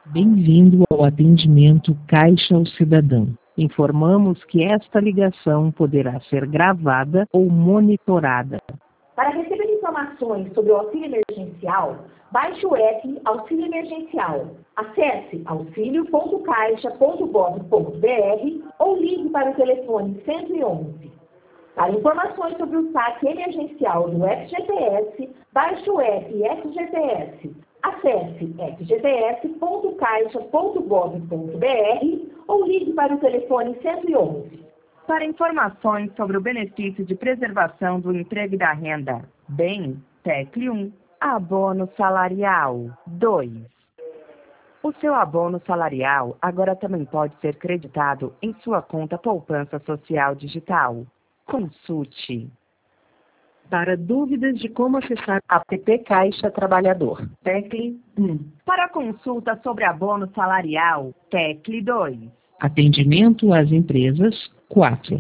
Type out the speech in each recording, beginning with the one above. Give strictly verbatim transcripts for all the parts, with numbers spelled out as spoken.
Bem-vindo ao atendimento Caixa ao Cidadão. Informamos que esta ligação poderá ser gravada ou monitorada. Para receber informações sobre o auxílio emergencial, baixe o app Auxílio Emergencial. Acesse auxilio ponto caixa ponto gov ponto br ou ligue para o telefone cento e onze. Para informações sobre o saque emergencial do F G T S, baixe o app F G T S. Acesse f g t s ponto caixa ponto gov ponto br ou ligue para o telefone cento e onze. Para informações sobre o benefício de preservação do emprego e da renda, bem, tecle um. Abono salarial dois. O seu abono salarial agora também pode ser creditado em sua conta Poupança Social Digital. Consulte. Para dúvidas de como acessar app Caixa Trabalhador, tecle um. Para consulta sobre abono salarial, tecle dois. Atendimento às empresas, quatro.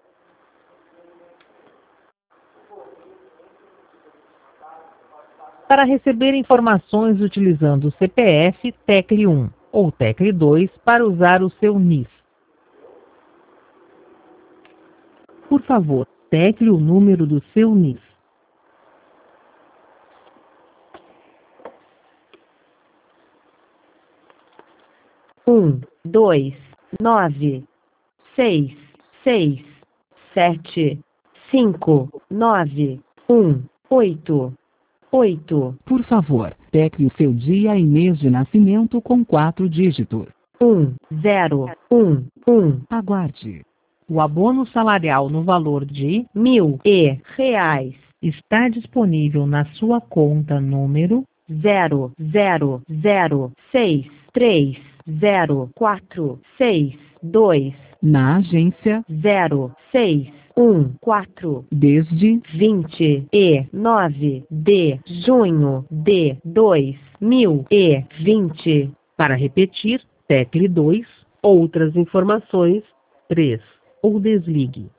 Para receber informações utilizando o C P F, tecle um ou tecle dois para usar o seu N I S. Por favor, tecle o número do seu N I S. Um, dois, nove, seis, seis, sete, cinco, nove, um, oito, oito. Por favor, tecle o seu dia e mês de nascimento com quatro dígitos. Um, zero, um, um. Aguarde. O abono salarial no valor de Mil e reais está disponível na sua conta número zero, zero, zero, seis, três, zero, quatro, seis, dois, na agência zero, seis, um, quatro, desde vinte e nove de junho de dois mil e vinte. Para repetir, tecle dois, outras informações, três, ou desligue.